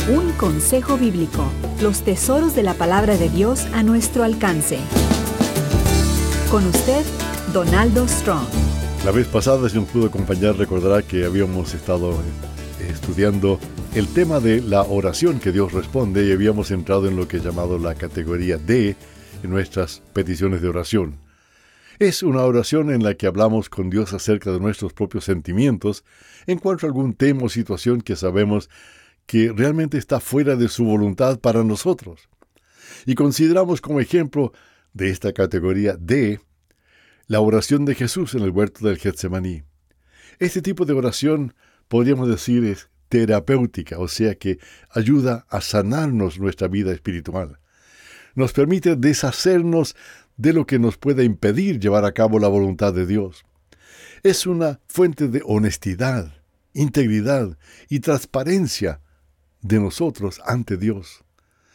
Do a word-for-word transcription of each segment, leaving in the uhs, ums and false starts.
Un consejo bíblico, los tesoros de la palabra de Dios a nuestro alcance. Con usted, Donaldo Strong. La vez pasada, si nos pudo acompañar, recordará que habíamos estado estudiando el tema de la oración que Dios responde y habíamos entrado en lo que he llamado la categoría D en nuestras peticiones de oración. Es una oración en la que hablamos con Dios acerca de nuestros propios sentimientos en cuanto a algún tema o situación que sabemos que realmente está fuera de su voluntad para nosotros. Y consideramos como ejemplo de esta categoría D la oración de Jesús en el huerto del Getsemaní. Este tipo de oración, podríamos decir, es terapéutica, o sea que ayuda a sanarnos nuestra vida espiritual. Nos permite deshacernos de lo que nos pueda impedir llevar a cabo la voluntad de Dios. Es una fuente de honestidad, integridad y transparencia de nosotros ante Dios.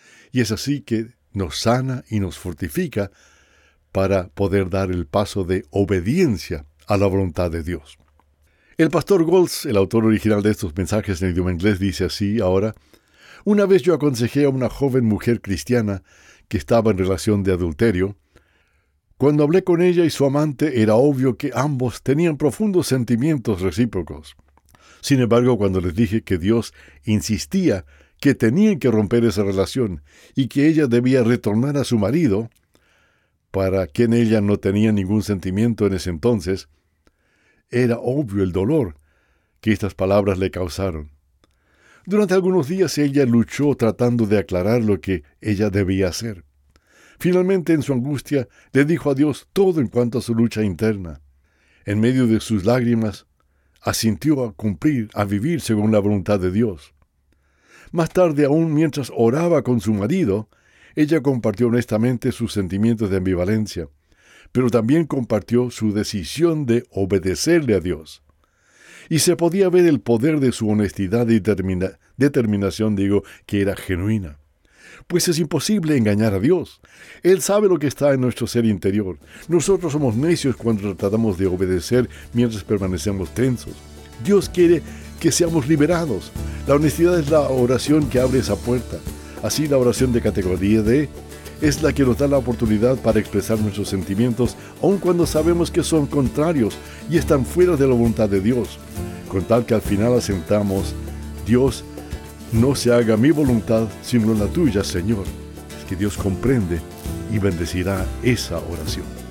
Y es así que nos sana y nos fortifica para poder dar el paso de obediencia a la voluntad de Dios. El pastor Goltz, el autor original de estos mensajes en idioma inglés, dice así ahora: una vez yo aconsejé a una joven mujer cristiana que estaba en relación de adulterio. Cuando hablé con ella y su amante, era obvio que ambos tenían profundos sentimientos recíprocos. Sin embargo, cuando les dije que Dios insistía que tenían que romper esa relación y que ella debía retornar a su marido, para quien ella no tenía ningún sentimiento en ese entonces, era obvio el dolor que estas palabras le causaron. Durante algunos días ella luchó tratando de aclarar lo que ella debía hacer. Finalmente, en su angustia, le dijo a Dios todo en cuanto a su lucha interna. En medio de sus lágrimas, asintió a cumplir, a vivir según la voluntad de Dios. Más tarde, aún mientras oraba con su marido, ella compartió honestamente sus sentimientos de ambivalencia, pero también compartió su decisión de obedecerle a Dios. Y se podía ver el poder de su honestidad y determina- determinación, digo, que era genuina. Pues es imposible engañar a Dios. Él sabe lo que está en nuestro ser interior. Nosotros somos necios cuando tratamos de obedecer mientras permanecemos tensos. Dios quiere que seamos liberados. La honestidad es la oración que abre esa puerta. Así, la oración de categoría D es la que nos da la oportunidad para expresar nuestros sentimientos, aun cuando sabemos que son contrarios y están fuera de la voluntad de Dios, con tal que al final asentamos: Dios, no se haga mi voluntad sino la tuya, Señor. Es que Dios comprende y bendecirá esa oración.